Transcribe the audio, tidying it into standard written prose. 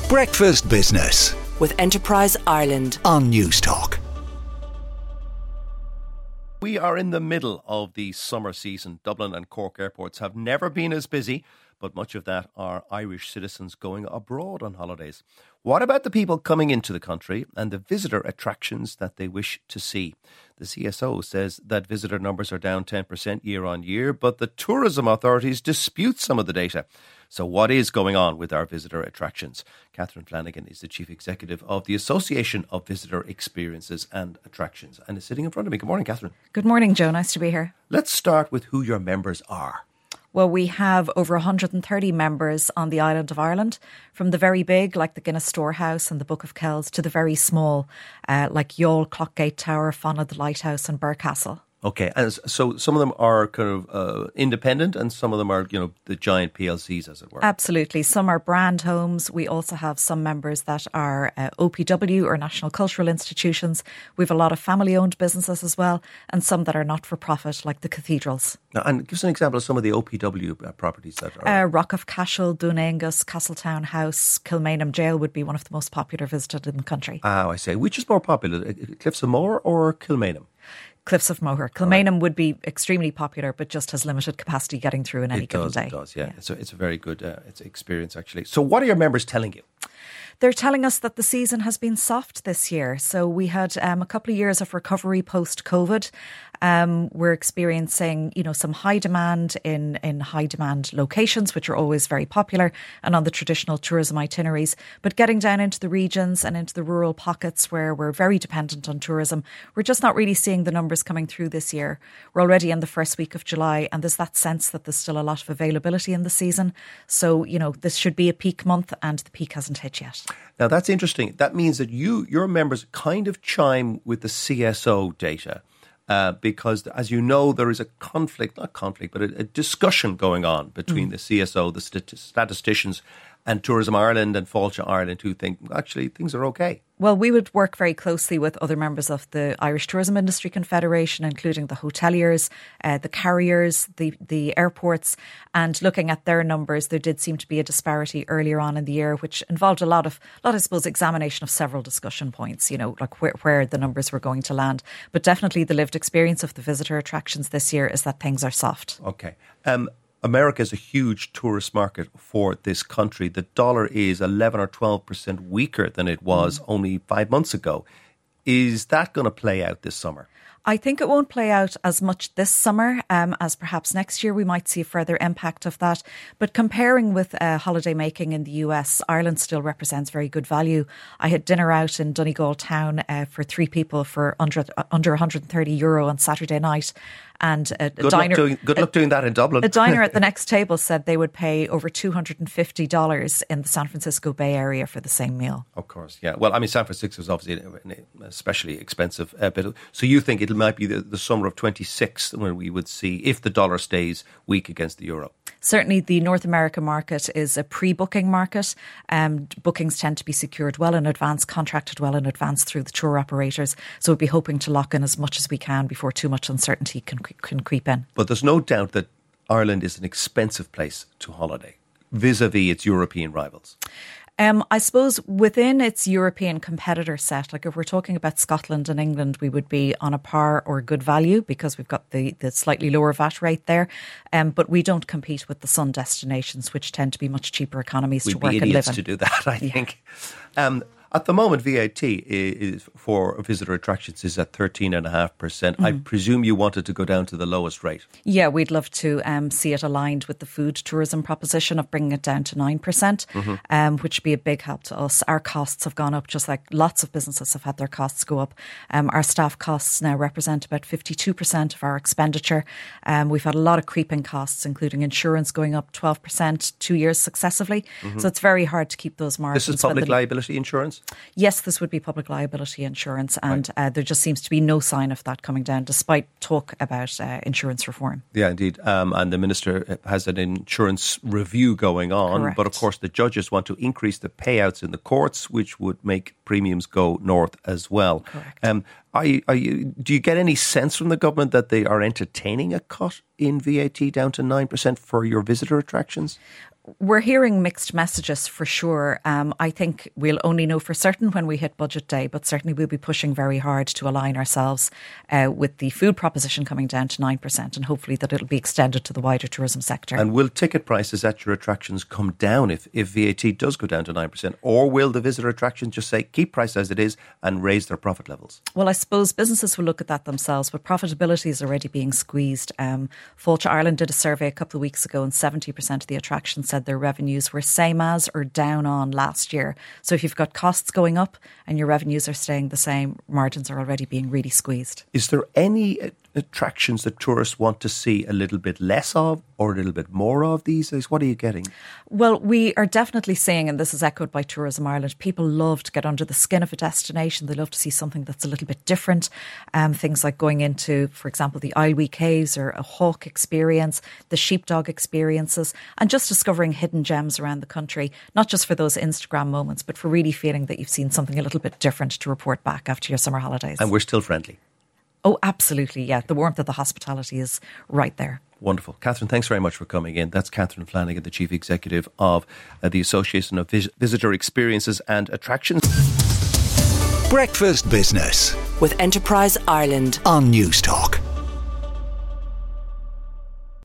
Breakfast Business with Enterprise Ireland on News Talk. We are in the middle of the summer season. Dublin and Cork airports have never been as busy, but much of that are Irish citizens going abroad on holidays. What about the people coming into the country and the visitor attractions that they wish to see? The CSO says that visitor numbers are down 10% year on year, but the tourism authorities dispute some of the data. So what is going on with our visitor attractions? Catherine Flanagan is the Chief Executive of the Association of Visitor Experiences and Attractions and is sitting in front of me. Good morning, Catherine. Good morning, Joe. Nice to be here. Let's start with who your members are. Well, we have over 130 members on the island of Ireland, from the very big, like the Guinness Storehouse and the Book of Kells, to the very small, like Youghal, Clockgate Tower, Fonna the Lighthouse and Burcastle. Okay, and so some of them are kind of independent and some of them are, the giant PLCs, as it were. Absolutely. Some are brand homes. We also have some members that are OPW or National Cultural Institutions. We have a lot of family-owned businesses as well, and some that are not-for-profit, like the cathedrals. Now, and give us an example of some of the OPW properties that are... Rock of Cashel, Dún Castletown House, Kilmainham Jail would be one of the most popular visited in the country. Ah, I see. Which is more popular, Cliffs of Moher or Kilmainham? Cliffs of Moher. Kilmainham would be extremely popular, but just has limited capacity getting through in any given day. It does, yeah. So it's a very good experience, actually. So what are your members telling you? They're telling us that the season has been soft this year. So we had a couple of years of recovery post-COVID. We're experiencing, some high demand in high demand locations, which are always very popular, and on the traditional tourism itineraries. But getting down into the regions and into the rural pockets where we're very dependent on tourism, we're just not really seeing the numbers coming through this year. We're already in the first week of July, and there's that sense that there's still a lot of availability in the season. So, this should be a peak month, and the peak hasn't hit yet. Now, that's interesting. That means that your members kind of chime with the CSO data. Because, as you know, there is a a discussion going on between the CSO, the statisticians, and Tourism Ireland and Fáilte Ireland, who think, actually, things are okay. Well, we would work very closely with other members of the Irish Tourism Industry Confederation, including the hoteliers, the carriers, the airports, and looking at their numbers, there did seem to be a disparity earlier on in the year, which involved a lot, I suppose, examination of several discussion points, like where the numbers were going to land. But definitely the lived experience of the visitor attractions this year is that things are soft. Okay. America is a huge tourist market for this country. The dollar is 11 or 12% weaker than it was only 5 months ago. Is that going to play out this summer? I think it won't play out as much this summer as perhaps next year. We might see a further impact of that. But comparing with holiday making in the US, Ireland still represents very good value. I had dinner out in Donegal town for 3 people for under €130 on Saturday night. And good luck doing that in Dublin. A diner at the next table said they would pay over $250 in the San Francisco Bay Area for the same meal. Of course, yeah. Well, I mean, San Francisco is obviously an especially expensive bit. So you think it might be the summer of 26 when we would see, if the dollar stays weak against the euro? Certainly the North America market is a pre-booking market. Bookings tend to be secured well in advance, contracted well in advance through the tour operators. So we'll be hoping to lock in as much as we can before too much uncertainty can creep in. But there's no doubt that Ireland is an expensive place to holiday, vis-a-vis its European rivals. I suppose within its European competitor set, like if we're talking about Scotland and England, we would be on a par or good value because we've got the slightly lower VAT rate there. But we don't compete with the sun destinations, which tend to be much cheaper economies to work and live in. We'd be idiots to do that, I think. At the moment, VAT is for visitor attractions is at 13.5%. I presume you wanted to go down to the lowest rate. Yeah, we'd love to see it aligned with the food tourism proposition of bringing it down to 9%, which would be a big help to us. Our costs have gone up, just like lots of businesses have had their costs go up. Our staff costs now represent about 52% of our expenditure. We've had a lot of creeping costs, including insurance going up 12% 2 years successively. So it's very hard to keep those margins. This is public liability insurance? Yes, this would be public liability insurance, and there just seems to be no sign of that coming down, despite talk about insurance reform. Yeah, indeed. And the Minister has an insurance review going on. Correct. But of course, the judges want to increase the payouts in the courts, which would make premiums go north as well. Correct. Do you get any sense from the government that they are entertaining a cut in VAT down to 9% for your visitor attractions? We're hearing mixed messages for sure. I think we'll only know for certain when we hit budget day, but certainly we'll be pushing very hard to align ourselves with the food proposition coming down to 9%, and hopefully that it'll be extended to the wider tourism sector. And will ticket prices at your attractions come down if VAT does go down to 9%? Or will the visitor attractions just say keep price as it is and raise their profit levels? Well, I suppose businesses will look at that themselves, but profitability is already being squeezed. Fáilte Ireland did a survey a couple of weeks ago, and 70% of the attractions said their revenues were same as or down on last year. So if you've got costs going up and your revenues are staying the same, margins are already being really squeezed. Is there any attractions that tourists want to see a little bit less of or a little bit more of these days? What are you getting? Well, we are definitely seeing, and this is echoed by Tourism Ireland, people love to get under the skin of a destination. They love to see something that's a little bit different. Things like going into, for example, the Islwee Caves or a hawk experience, the sheepdog experiences, and just discovering hidden gems around the country, not just for those Instagram moments, but for really feeling that you've seen something a little bit different to report back after your summer holidays. And we're still friendly. Oh, absolutely, yeah. The warmth of the hospitality is right there. Wonderful. Catherine, thanks very much for coming in. That's Catherine Flanagan, the Chief Executive of the Association of Visitor Experiences and Attractions. Breakfast Business With Enterprise Ireland on News Talk.